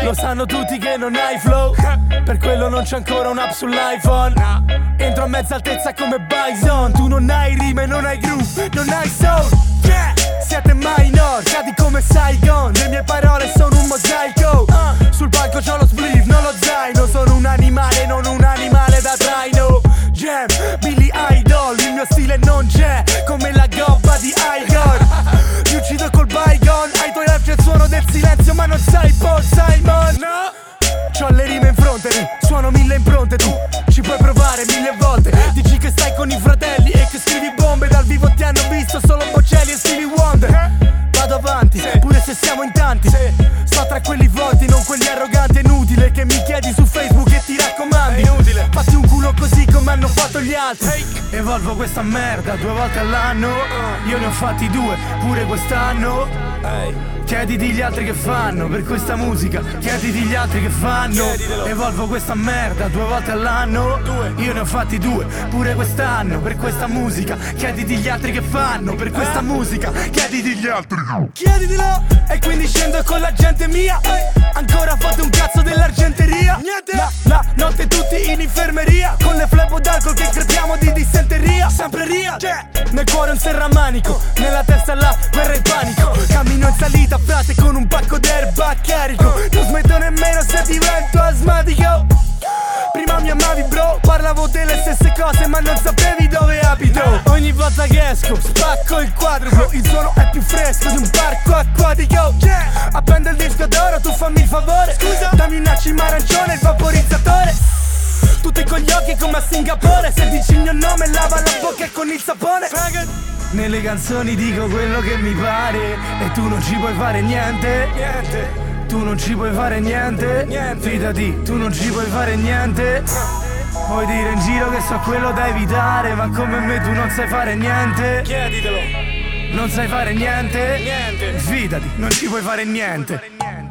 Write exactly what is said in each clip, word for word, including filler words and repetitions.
Lo sanno tutti che non hai flow, per quello non c'è ancora un'app sull'iPhone. Entro a mezza altezza come Bison. Tu non hai rime, non hai groove, non hai soul. Yeah. Siete minor, cadi come Saigon. Le mie parole sono un mosaico. uh. Sul palco c'ho lo spliff, non lo zaino. Sono un animale, non un animale da traino. Jam, Billy Idol, il mio stile non c'è, come la gobba di Igor. Ti uccido col Bygone, ai tuoi left c'è il suono del silenzio, ma non sai Paul Simon. No. C'ho le rime in fronte, suono mille impronte. Tu ci puoi provare mille volte. Dici che stai con i fratelli e che scrivi bombe. Dal vivo ti hanno visto solo Bocelli e Stevie Wonder. Vado avanti, pure se siamo in tanti. Sto tra quelli volti, non quelli arroganti. È inutile che mi chiedi su Facebook e ti raccomandi. È inutile, fatti un culo così come hanno fatto gli altri. Evolvo questa merda due volte all'anno. Io ne ho fatti due, pure quest'anno. Chiediti gli altri che fanno per questa musica. Chiediti gli altri che fanno. Evolvo questa merda due volte all'anno. Io ne ho fatti due, pure quest'anno, per questa musica. Chiediti gli altri che fanno per questa musica. Chiediti gli altri. Chieditelo. E quindi scendo con la gente mia. Ancora fate un cazzo dell'argenteria. La, la notte tutti in infermeria, con le flebo d'alcol che crepiamo di dissenteria. Sempre ria, nel cuore un serramanico, nella testa la guerra e il panico. Cammino in salita, frate, con un pacco d'erba carico. Non smetto nemmeno se divento asmatico. Prima mi amavi bro, parlavo delle stesse cose ma non sapevi dove abito. Ogni volta che esco spacco il quadruplo. Il suono è più fresco di un parco acquatico. Appendo il disco d'oro, tu fammi il favore. Scusa, dammi una cima arancione, il vaporizzatore. Tutti con gli occhi come a Singapore. Se dici il mio nome lava la bocca con il sapone. Nelle canzoni dico quello che mi pare e tu non ci puoi fare niente. Niente. Tu non ci puoi fare niente. Niente. Fidati, tu non ci puoi fare niente. Puoi dire in giro che so quello da evitare, ma come me tu non sai fare niente. Chieditelo. Non sai fare niente. Niente. Fidati, non ci puoi fare niente.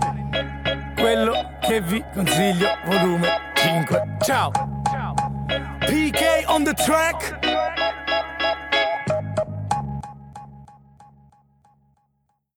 Quello che vi consiglio, volume cinque. Ciao. P K on the track.